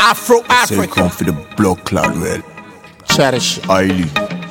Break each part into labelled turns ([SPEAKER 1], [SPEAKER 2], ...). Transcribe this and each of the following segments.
[SPEAKER 1] Afro Africa.
[SPEAKER 2] Say come for the blood clot, well.
[SPEAKER 1] Cherish.
[SPEAKER 2] Ailey.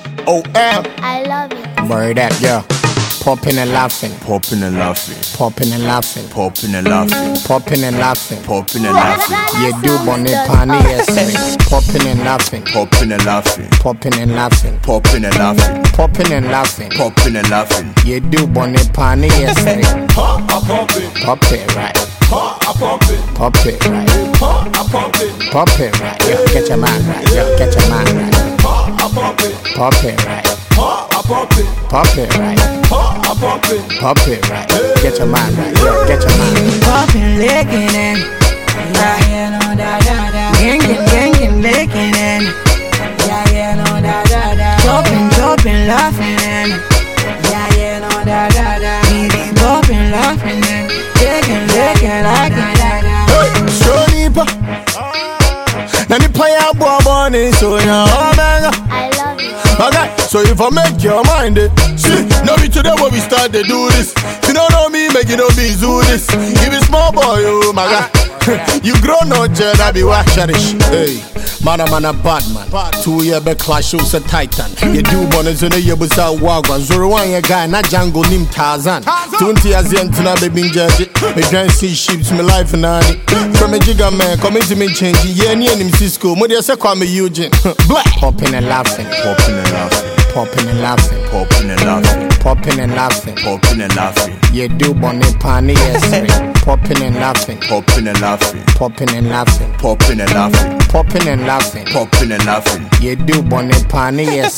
[SPEAKER 3] I love you.
[SPEAKER 1] Word that girl. Popping and laughing.
[SPEAKER 2] Popping and laughing.
[SPEAKER 1] Popping and laughing.
[SPEAKER 2] Popping and laughing.
[SPEAKER 1] Popping and laughing.
[SPEAKER 2] Popping and laughing.
[SPEAKER 1] You do bonnet pani yes. Popping and laughing.
[SPEAKER 2] Popping and laughing.
[SPEAKER 1] Popping and laughing.
[SPEAKER 2] Popping and laughing.
[SPEAKER 1] Popping and laughing.
[SPEAKER 2] Popping and laughing.
[SPEAKER 1] You do bonnet pani yes.
[SPEAKER 4] Pop it.
[SPEAKER 1] Pop it right.
[SPEAKER 4] Pop it.
[SPEAKER 1] Pop it right.
[SPEAKER 4] Pop it.
[SPEAKER 1] Pop it right. Yo, get your man right. Yo, get your man right.
[SPEAKER 4] Pop it.
[SPEAKER 1] Pop it right.
[SPEAKER 4] Pop it.
[SPEAKER 1] Pop it right.
[SPEAKER 4] Pop it.
[SPEAKER 1] Pop it right. Get your man right. Yo, get your man right.
[SPEAKER 5] Poppin', lickin' and yeah, no da da da. Gangin', lickin' and yeah, no da da da. Choppin', laughin' and yeah, no da da da. We be poppin', laughin' and lickin' like da da.
[SPEAKER 1] Hey, show nipa. Na nipa ya boy so ya omega.
[SPEAKER 3] I love you.
[SPEAKER 1] Okay, so if I make your mind it, see, no be today when we start to do this. If you don't know me, make it no be do this. Give it small boy, oh my God. You grow no jet, I be wax cherish. Hey, man, a bad man. 2 year back clash shows a titan. You do bonus in a year was a wagwan. 01 year guy, not Django named Tarzan. 20 years into na baby judge. Me grand see ships, me life and honey. From a jigger man, come into me change. Yeah, near him Cisco. Modia say call me Eugene. Black. Popping and laughing.
[SPEAKER 2] Popping and laughing.
[SPEAKER 1] Popping and laughing.
[SPEAKER 2] Popping and laughing.
[SPEAKER 1] Popping and laughing.
[SPEAKER 2] Popping and laughing.
[SPEAKER 1] You do bonnet pani yes. Popping and laughing.
[SPEAKER 2] Popping and laughing.
[SPEAKER 1] Popping and laughing.
[SPEAKER 2] Popping and laughing.
[SPEAKER 1] Popping and laughing.
[SPEAKER 2] Popping and laughing.
[SPEAKER 1] You do bonnet pani yes.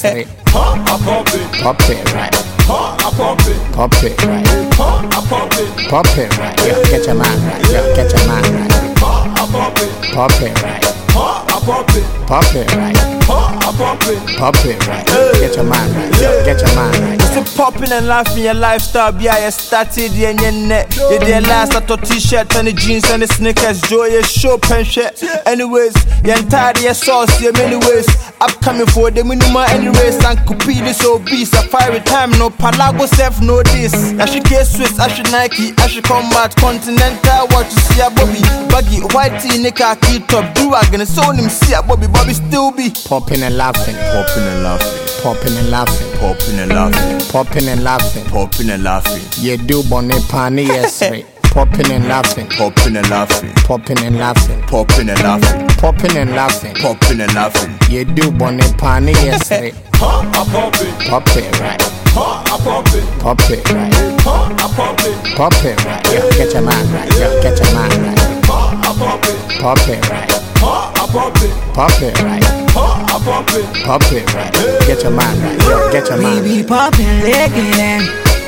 [SPEAKER 4] Pop it.
[SPEAKER 1] Pop it right.
[SPEAKER 4] Pop it.
[SPEAKER 1] Pop it right.
[SPEAKER 4] Pop it.
[SPEAKER 1] Pop it right. Yo, get your man right. Yo, get your man right.
[SPEAKER 4] Pop it.
[SPEAKER 1] Pop it right.
[SPEAKER 4] Pop it.
[SPEAKER 1] Pop it right.
[SPEAKER 4] Pop it.
[SPEAKER 1] Pop it right. Get your man right. Yo, get your man right.
[SPEAKER 6] It's popping and laughing your lifestyle. Yeah, you started your net. You did last at a t-shirt and the jeans and the sneakers. Joy show pen shirt. Anyways, your entire your sauce, your many ways. Upcoming for the minimum anyways. And copy this obese. A fiery time, no Palago self, no this. I should get Swiss, I should Nike, I should combat Continental. What you see a Bobby, baggy, white tee, nika, key top, do I gonna show him see a Bobby still be
[SPEAKER 1] popping and laughing.
[SPEAKER 2] Popping and laughing.
[SPEAKER 1] Popping and laughing.
[SPEAKER 2] Popping and laughing.
[SPEAKER 1] Popping and laughing.
[SPEAKER 2] Popping and laughing.
[SPEAKER 1] You do bonnet pani yes. Popping and laughing.
[SPEAKER 2] Popping and laughing.
[SPEAKER 1] Popping and laughing.
[SPEAKER 2] Popping and laughing.
[SPEAKER 1] Popping and laughing.
[SPEAKER 2] Popping and laughing.
[SPEAKER 1] You do bonnet pani yes.
[SPEAKER 4] Pop it.
[SPEAKER 1] Pop it right.
[SPEAKER 4] Pop it.
[SPEAKER 1] Pop it right.
[SPEAKER 4] Pop it.
[SPEAKER 1] Pop it right. Yo, get your man right. Yo, get your man right.
[SPEAKER 4] Pop it.
[SPEAKER 1] Pop it right.
[SPEAKER 4] Pop it.
[SPEAKER 1] Pop it right.
[SPEAKER 4] Pop it.
[SPEAKER 1] Pop it right. Get your man right. Yo, get your man
[SPEAKER 5] We be
[SPEAKER 1] right.
[SPEAKER 5] poppin', lickin' and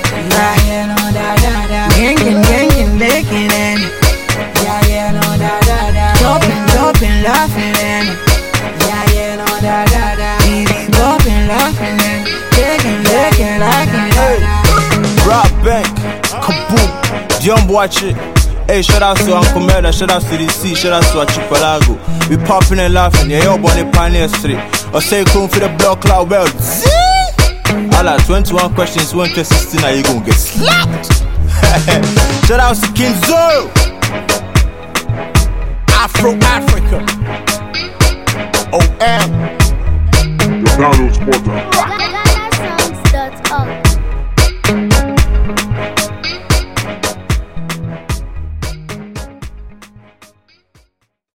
[SPEAKER 5] yeah, no da da da. Gangin', lickin' and yeah, no da da da. Choppin', laughin' and yeah, no da da da. We be poppin', laughin' and lickin' like da da.
[SPEAKER 6] Rap Bank, Kaboom, Dion watch it. Hey, shout out to Uncle Meda, shout out to the C, shout out to Archipelago. We popping and laughing, yeah, yo, bonnet pioneer street. Or say, come for the block cloud world. Alla, 21 questions, 116, now you gon' get slapped. Shout out to King Zoro.
[SPEAKER 1] Afro Africa.
[SPEAKER 7] Download Spotter.